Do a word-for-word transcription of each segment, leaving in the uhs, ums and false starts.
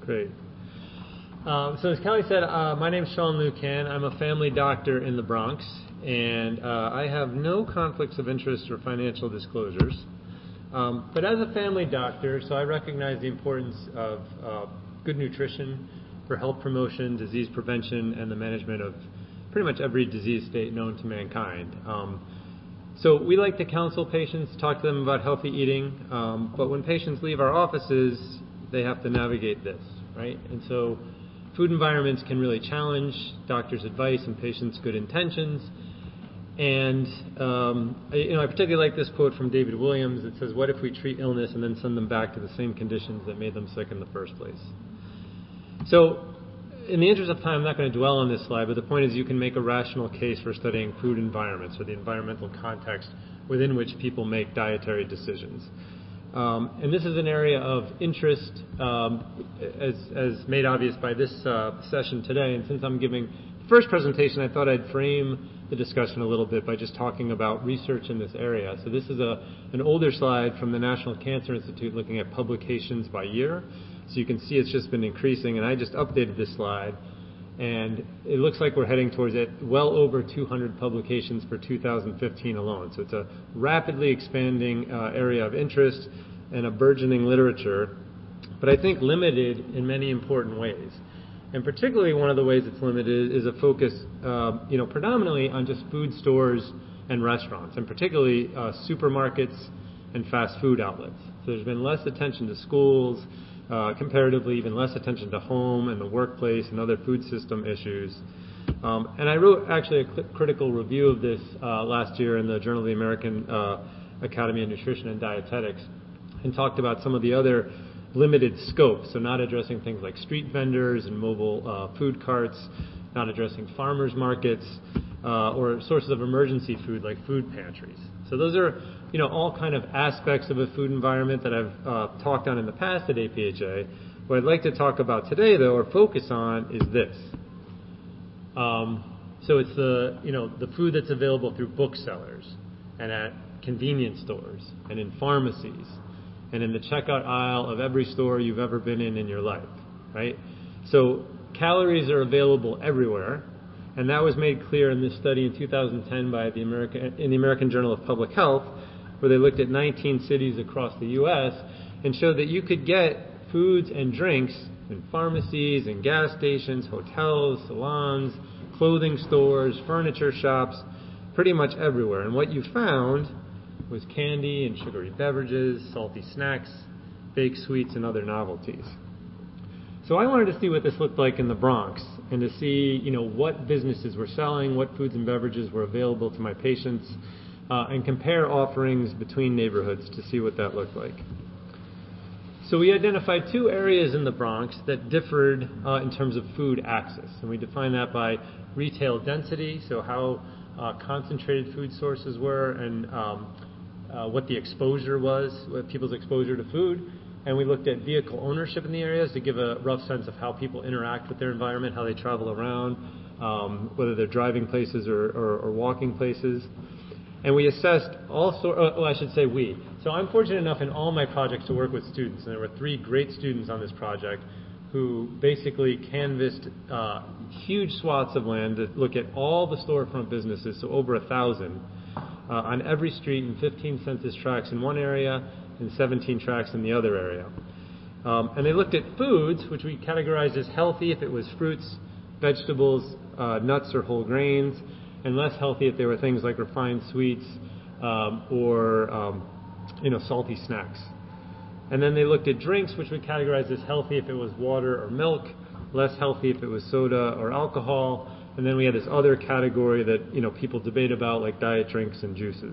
Great. Um, so as Kelly said, uh, my name is Sean Lucan. I'm a family doctor in the Bronx, and uh, I have no conflicts of interest or financial disclosures. Um, but as a family doctor, so I recognize the importance of uh, good nutrition for health promotion, disease prevention, and the management of pretty much every disease state known to mankind. Um, so we like to counsel patients, talk to them about healthy eating, um, but when patients leave our offices, they have to navigate this, right? And so food environments can really challenge doctors' advice and patients' good intentions. And um, I, you know, I particularly like this quote from David Williams that says, "What if we treat illness and then send them back to the same conditions that made them sick in the first place?" So in the interest of time, I'm not going to dwell on this slide, but the point is you can make a rational case for studying food environments or the environmental context within which people make dietary decisions. Um, and this is an area of interest, um, as, as made obvious by this uh, session today. And since I'm giving the first presentation, I thought I'd frame the discussion a little bit by just talking about research in this area. So this is a, an older slide from the National Cancer Institute looking at publications by year. So you can see it's just been increasing, and I just updated this slide. And it looks like we're heading towards it well over two hundred publications for two thousand fifteen alone. So it's a rapidly expanding uh, area of interest and a burgeoning literature, but I think limited in many important ways. And particularly one of the ways it's limited is a focus, uh, you know, predominantly on just food stores and restaurants, and particularly uh, supermarkets and fast food outlets. So there's been less attention to schools, Uh, comparatively even less attention to home and the workplace and other food system issues. Um, and I wrote actually a cl- critical review of this uh, last year in the Journal of the American uh, Academy of Nutrition and Dietetics, and talked about some of the other limited scope, so not addressing things like street vendors and mobile uh, food carts, not addressing farmers markets, uh, or sources of emergency food like food pantries. So those are, you know, all kind of aspects of a food environment that I've uh, talked on in the past at A P H A. What I'd like to talk about today, though, or focus on, is this. Um, so it's the, you know, the food that's available through booksellers and at convenience stores and in pharmacies and in the checkout aisle of every store you've ever been in in your life, right? So calories are available everywhere. And that was made clear in this study in two thousand ten by the American, in the American Journal of Public Health, where they looked at nineteen cities across the U S and showed that you could get foods and drinks in pharmacies and gas stations, hotels, salons, clothing stores, furniture shops, pretty much everywhere. And what you found was candy and sugary beverages, salty snacks, baked sweets, and other novelties. So I wanted to see what this looked like in the Bronx and to see, you know, what businesses were selling, what foods and beverages were available to my patients, uh, and compare offerings between neighborhoods to see what that looked like. So we identified two areas in the Bronx that differed uh, in terms of food access. And we defined that by retail density, so how uh, concentrated food sources were and um, uh, what the exposure was, what people's exposure to food. And we looked at vehicle ownership in the areas to give a rough sense of how people interact with their environment, how they travel around, um, whether they're driving places or, or, or walking places. And we assessed all sorts, oh, I should say we. So I'm fortunate enough in all my projects to work with students. And there were three great students on this project who basically canvassed uh, huge swaths of land to look at all the storefront businesses, so over a thousand, uh, on every street in fifteen census tracts in one area and seventeen tracts in the other area. Um, and they looked at foods, which we categorized as healthy if it was fruits, vegetables, uh, nuts, or whole grains, and less healthy if they were things like refined sweets um, or um, you know, salty snacks. And then they looked at drinks, which we categorized as healthy if it was water or milk, less healthy if it was soda or alcohol, and then we had this other category that, you know, people debate about, like diet drinks and juices.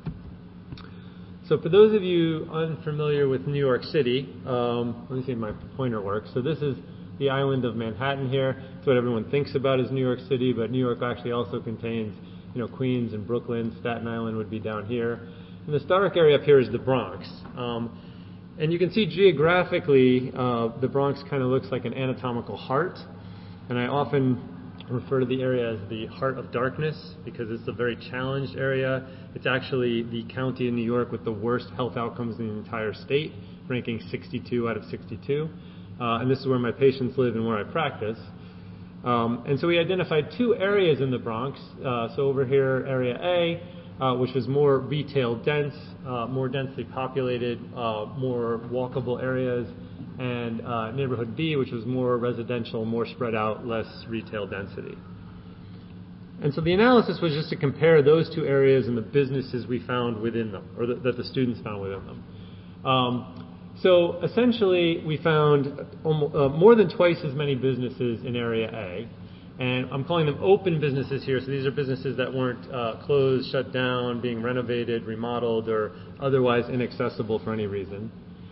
So for those of you unfamiliar with New York City, um, let me see if my pointer works. So this is the island of Manhattan here. It's what everyone thinks about as New York City, but New York actually also contains, you know, Queens and Brooklyn. Staten Island would be down here. And this dark area up here is the Bronx. Um, and you can see geographically, uh, the Bronx kind of looks like an anatomical heart. And I often refer to the area as the heart of darkness because it's a very challenged area. It's actually the county in New York with the worst health outcomes in the entire state, ranking sixty-two out of sixty-two. uh, and this is where my patients live and where I practice. Um, and so we identified two areas in the Bronx. Uh, so over here, Area A, uh, which was more retail dense, uh, more densely populated, uh, more walkable areas, and uh, neighborhood B, which was more residential, more spread out, less retail density. And so the analysis was just to compare those two areas and the businesses we found within them, or the, that the students found within them. Um, so essentially, we found almost, uh, more than twice as many businesses in Area A, and I'm calling them open businesses here. So these are businesses that weren't uh, closed, shut down, being renovated, remodeled, or otherwise inaccessible for any reason.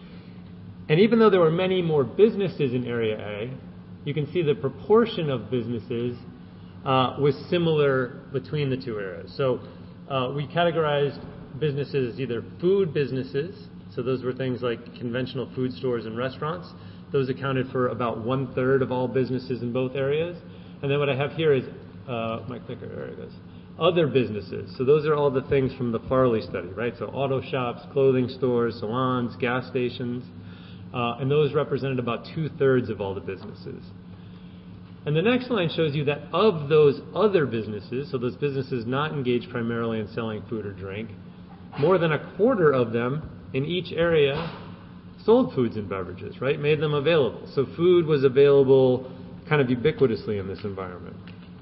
And even though there were many more businesses in Area A, you can see the proportion of businesses Uh, was similar between the two areas. So uh, we categorized businesses as either food businesses, so those were things like conventional food stores and restaurants. Those accounted for about one third of all businesses in both areas. And then what I have here is, uh, my clicker, there it goes, other businesses. So those are all the things from the Farley study, right? So auto shops, clothing stores, salons, gas stations, uh, and those represented about two thirds of all the businesses. And the next line shows you that of those other businesses, so those businesses not engaged primarily in selling food or drink, more than a quarter of them in each area sold foods and beverages, right? Made them available. So food was available kind of ubiquitously in this environment.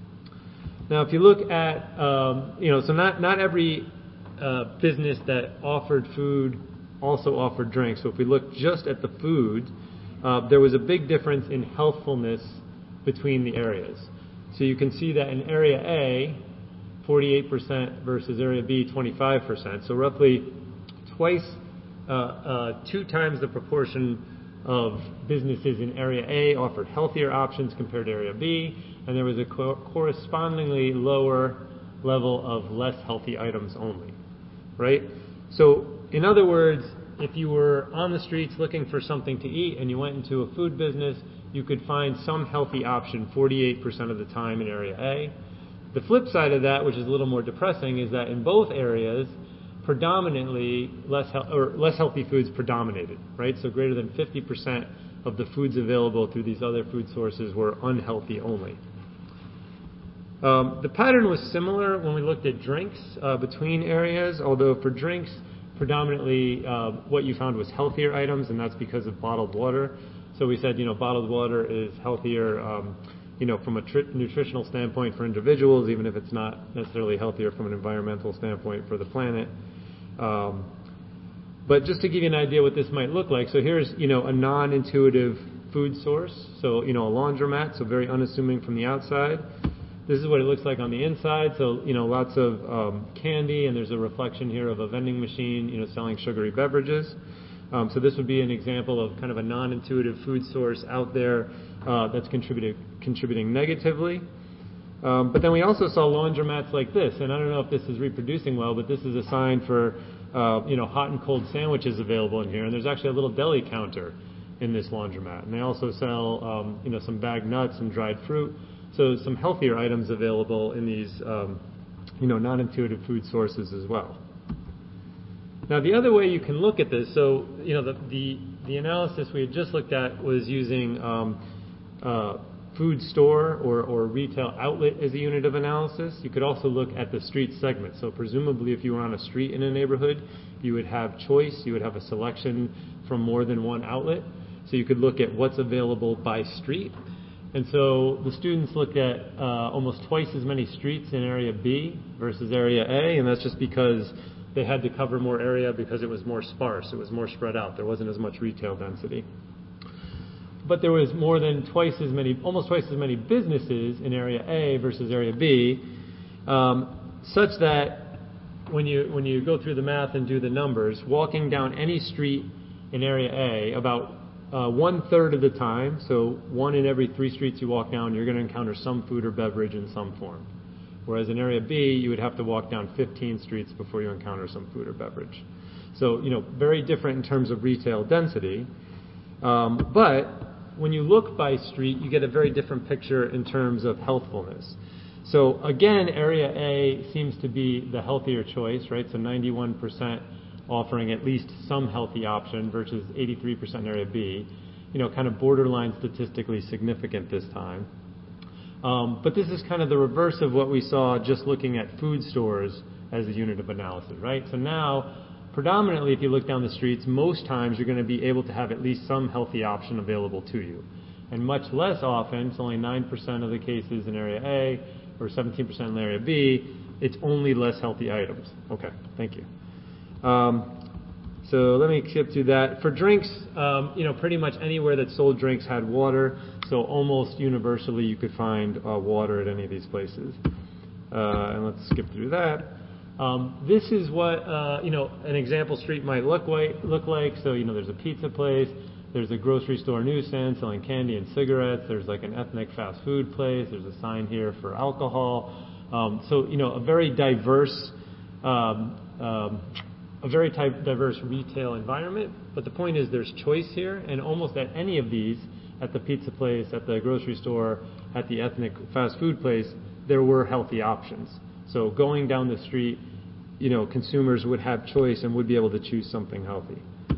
Now, if you look at, um, you know, so not, not every uh, business that offered food also offered drinks. So if we look just at the food, uh, there was a big difference in healthfulness between the areas. So you can see that in Area A, forty-eight percent versus Area B, twenty-five percent. So roughly twice, uh, uh, two times the proportion of businesses in Area A offered healthier options compared to Area B, and there was a co- correspondingly lower level of less healthy items only, right? So in other words, if you were on the streets looking for something to eat and you went into a food business, you could find some healthy option forty-eight percent of the time in Area A. The flip side of that, which is a little more depressing, is that in both areas, predominantly less he- or less healthy foods predominated, right? So greater than fifty percent of the foods available through these other food sources were unhealthy only. Um, the pattern was similar when we looked at drinks uh, between areas, although for drinks, predominantly uh, what you found was healthier items, and that's because of bottled water. So we said, you know, bottled water is healthier, um, you know, from a tri- nutritional standpoint for individuals, even if it's not necessarily healthier from an environmental standpoint for the planet. Um, but just to give you an idea what this might look like, so here's, you know, a non-intuitive food source. So, you know, a laundromat, so very unassuming from the outside. This is what it looks like on the inside. So, you know, lots of um, candy, and there's a reflection here of a vending machine, you know, selling sugary beverages. Um, so this would be an example of kind of a non-intuitive food source out there uh, that's contributing contributing negatively. Um, but then we also saw laundromats like this, and I don't know if this is reproducing well, but this is a sign for uh, you know hot and cold sandwiches available in here. And there's actually a little deli counter in this laundromat, and they also sell um, you know some bagged nuts and dried fruit. So some healthier items available in these um, you know non-intuitive food sources as well. Now, the other way you can look at this, so, you know, the the, the analysis we had just looked at was using um, uh, food store or, or retail outlet as a unit of analysis. You could also look at the street segment. So presumably if you were on a street in a neighborhood, you would have choice. You would have a selection from more than one outlet. So you could look at what's available by street. And so the students looked at uh, almost twice as many streets in Area B versus Area A, and that's just because they had to cover more area because it was more sparse. It was more spread out. There wasn't as much retail density. But there was more than twice as many, almost twice as many businesses in Area A versus Area B, um, such that when you when you go through the math and do the numbers, walking down any street in Area A, about uh, one third of the time, so one in every three streets you walk down, you're going to encounter some food or beverage in some form. Whereas in Area B, you would have to walk down fifteen streets before you encounter some food or beverage. So, you know, very different in terms of retail density. Um, but when you look by street, you get a very different picture in terms of healthfulness. So again, Area A seems to be the healthier choice, right? So ninety-one percent offering at least some healthy option versus eighty-three percent in Area B. you know, kind of borderline statistically significant this time. Um, but this is kind of the reverse of what we saw just looking at food stores as a unit of analysis, right? So now, predominantly, if you look down the streets, most times you're going to be able to have at least some healthy option available to you. And much less often, it's only nine percent of the cases in Area A or seventeen percent in Area B, it's only less healthy items. Okay, thank you. Um, so let me skip through that. For drinks, um, you know, pretty much anywhere that sold drinks had water. So almost universally you could find uh, water at any of these places. Uh, and let's skip through that. Um, this is what, uh, you know, an example street might look like, look like. So, you know, there's a pizza place. There's a grocery store newsstand selling candy and cigarettes. There's like an ethnic fast food place. There's a sign here for alcohol. Um, so, you know, a very diverse, um, um, a very type, diverse retail environment. But the point is there's choice here, and almost at any of these, at the pizza place, at the grocery store, at the ethnic fast food place, there were healthy options. So going down the street, you know, consumers would have choice and would be able to choose something healthy.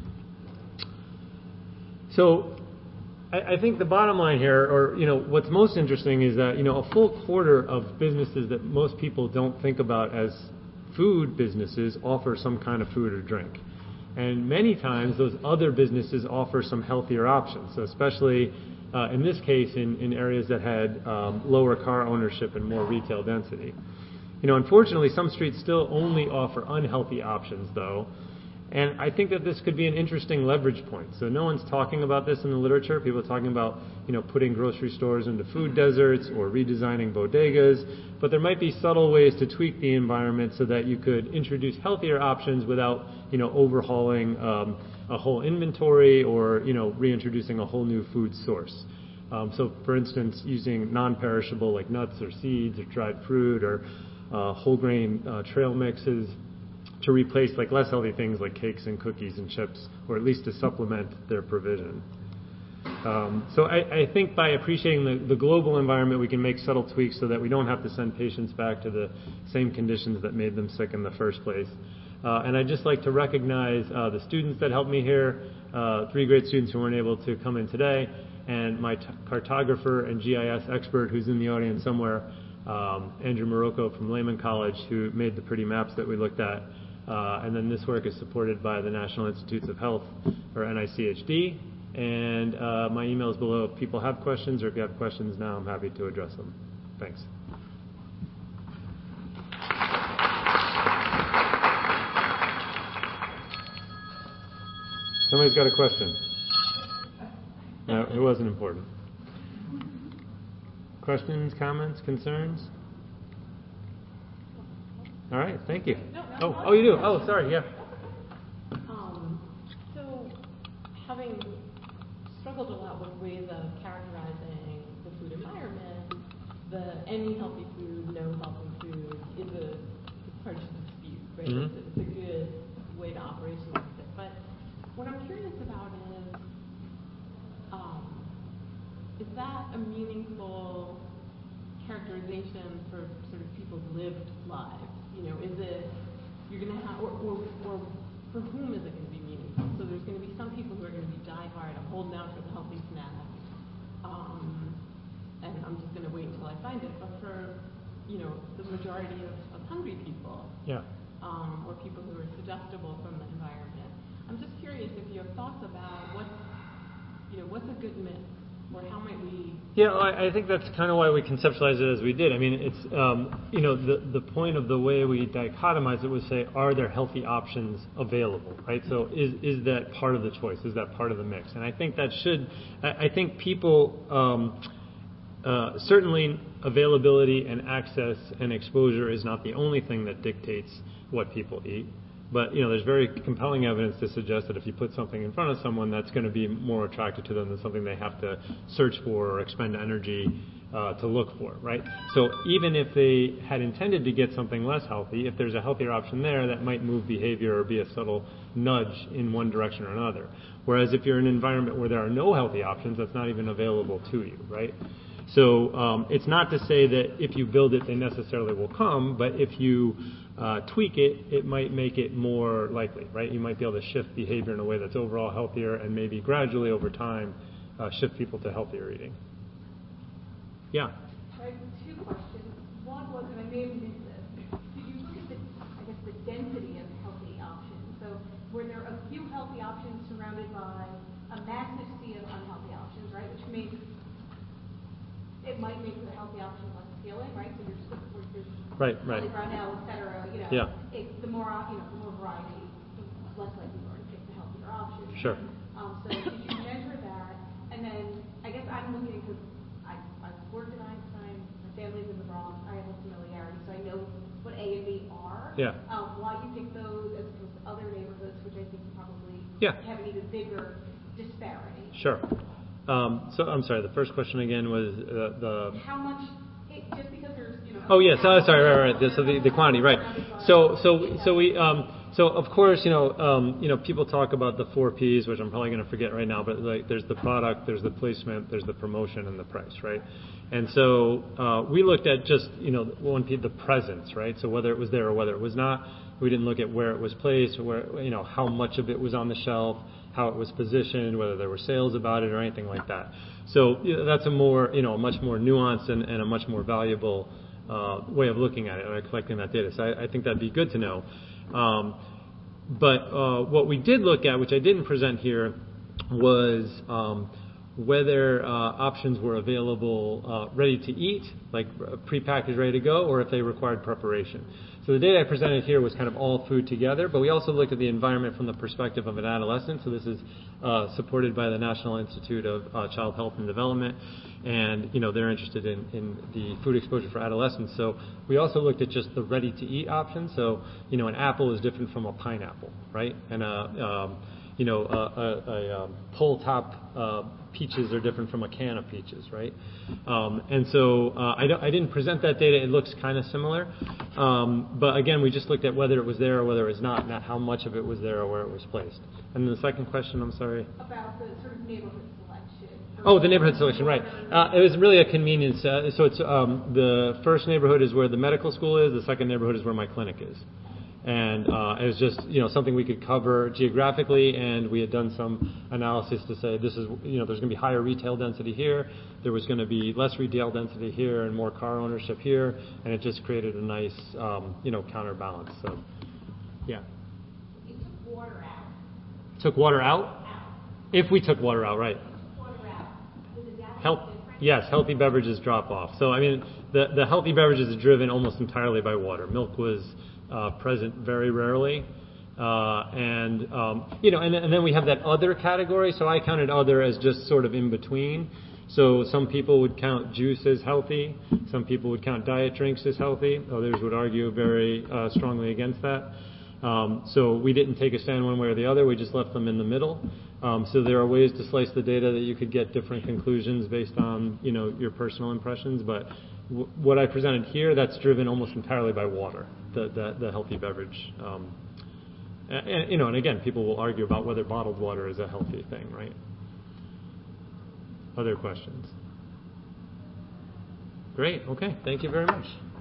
So I, I think the bottom line here, or, you know, what's most interesting is that, you know, a full quarter of businesses that most people don't think about as food businesses offer some kind of food or drink. And many times those other businesses offer some healthier options, so especially uh, in this case in, in areas that had um, lower car ownership and more retail density. You know, unfortunately, some streets still only offer unhealthy options, though. And I think that this could be an interesting leverage point. So no one's talking about this in the literature. People are talking about, you know, putting grocery stores into food deserts or redesigning bodegas. But there might be subtle ways to tweak the environment so that you could introduce healthier options without, you know, overhauling um, a whole inventory or, you know, reintroducing a whole new food source. Um, so, for instance, using non-perishable like nuts or seeds or dried fruit or uh, whole grain uh, trail mixes to replace like less healthy things like cakes and cookies and chips, or at least to supplement their provision. Um, so I, I think by appreciating the, the global environment, we can make subtle tweaks so that we don't have to send patients back to the same conditions that made them sick in the first place. Uh, and I'd just like to recognize uh, the students that helped me here, uh, three great students who weren't able to come in today, and my t- cartographer and G I S expert who's in the audience somewhere, um, Andrew Morocco from Lehman College, who made the pretty maps that we looked at. Uh, and then this work is supported by the National Institutes of Health, or N I C H D. And uh, my email is below if people have questions, or if you have questions now, I'm happy to address them. Thanks. Somebody's got a question. No, it wasn't important. Questions, comments, concerns? All right, thank you. No, no, oh, no, oh, you do? no. Oh, sorry, yeah. Um, so, having struggled a lot with ways of characterizing the food environment, the any healthy food, no healthy food is a hard to dispute, right? Mm-hmm. It's, a, it's a good way to operationalize it. But what I'm curious about is, um, is that a meaningful characterization for sort of people's lived lives? You know, is it, you're going to have, or, or, or for whom is it going to be meaningful? So there's going to be some people who are going to be diehard, I'm holding out for the healthy snack, um, and I'm just going to wait until I find it. But for, you know, the majority of, of hungry people, Yeah. um, or people who are suggestible from the environment, I'm just curious if you have thoughts about what's, you know, what's a good mix? Or how might we? Yeah, well, I, I think that's kind of why we conceptualized it as we did. I mean, it's, um, you know, the, the point of the way we dichotomize it was say, are there healthy options available, right? So is is that part of the choice? Is that part of the mix? And I think that should, I, I think people, um, uh, certainly availability and access and exposure is not the only thing that dictates what people eat. But, you know, there's very compelling evidence to suggest that if you put something in front of someone, that's going to be more attractive to them than something they have to search for or expend energy uh, to look for, right? So even if they had intended to get something less healthy, if there's a healthier option there, that might move behavior or be a subtle nudge in one direction or another. Whereas if you're in an environment where there are no healthy options, that's not even available to you, right? So um, it's not to say that if you build it, they necessarily will come, but if you uh, tweak it, it might make it more likely, right? You might be able to shift behavior in a way that's overall healthier and maybe gradually over time uh, shift people to healthier eating. Yeah. I have two questions. One was, and I may have missed this, did you look at the, I guess, the density of healthy options? So were there a few healthy options surrounded by a massive sea of unhealthy options, right? Which makes, it might make the healthy option less appealing, right? So you're just looking for this Right, right. Kelly Brownell, et cetera, you know. Yeah. It, the more, you know, the more variety, the less likely you are to pick the healthier option. Sure. Um, so did you measure that? And then I guess I'm looking because I, I've worked at Einstein, my family's in the Bronx, I have a familiarity, so I know what A and B are. Yeah. Um, why you pick those as opposed to other neighborhoods, which I think probably Yeah. have an even bigger disparity. Sure. Um, so I'm sorry. The first question again was uh, the. How much? It, just because there's, you know. Oh yes. Oh, sorry. Right. Right. So the, the quantity. Right. So so so we um so of course you know um you know people talk about the four P's, which I'm probably going to forget right now. But like there's the product, there's the placement, there's the promotion, and the price. Right. And so uh, we looked at just you know one P, the presence. Right. So whether it was there or whether it was not. We didn't look at where it was placed, where you know how much of it was on the shelf, how it was positioned, whether there were sales about it or anything like that. So you know, that's a more you know a much more nuanced and, and a much more valuable uh, way of looking at it or collecting that data. So I, I think that'd be good to know. Um, but uh, what we did look at, which I didn't present here, was um, whether uh, options were available uh, ready to eat, like prepackaged, ready to go, or if they required preparation. So the data I presented here was kind of all food together, but we also looked at the environment from the perspective of an adolescent. So this is uh, supported by the National Institute of uh, Child Health and Development, and you know they're interested in, in the food exposure for adolescents. So we also looked at just the ready-to-eat option. So you know an apple is different from a pineapple, right? And a um, you know a, a, a um, pull-top uh, peaches are different from a can of peaches, right? Um, and so uh, I, don't, I didn't present that data. It looks kind of similar. Um, but again, we just looked at whether it was there or whether it was not, not how much of it was there or where it was placed. And then the second question, I'm sorry. About the sort of neighborhood selection. Oh, the neighborhood selection, right. Uh, it was really a convenience. Uh, so it's um, the first neighborhood is where the medical school is. The second neighborhood is where my clinic is. And uh, it was just, you know, something we could cover geographically, and we had done some analysis to say this is, you know, there's going to be higher retail density here, there was going to be less retail density here, and more car ownership here, and it just created a nice, um, you know, counterbalance. So, yeah. You took water out. Took water out? Out. If we took water out, right. Water out. Was the data Health, different? yes, healthy beverages drop off. So, I mean, the, the healthy beverages is driven almost entirely by water. Milk was uh, present very rarely. Uh, and, um, you know, and, and then we have that other category. So I counted other as just sort of in between. So some people would count juice as healthy. Some people would count diet drinks as healthy. Others would argue very uh, strongly against that. Um, so we didn't take a stand one way or the other. We just left them in the middle. Um, so there are ways to slice the data that you could get different conclusions based on, you know, your personal impressions. But w- what I presented here, that's driven almost entirely by water, the, the, the healthy beverage. Um, and, and, you know, and again, people will argue about whether bottled water is a healthy thing, right? Other questions? Great. Okay. Thank you very much.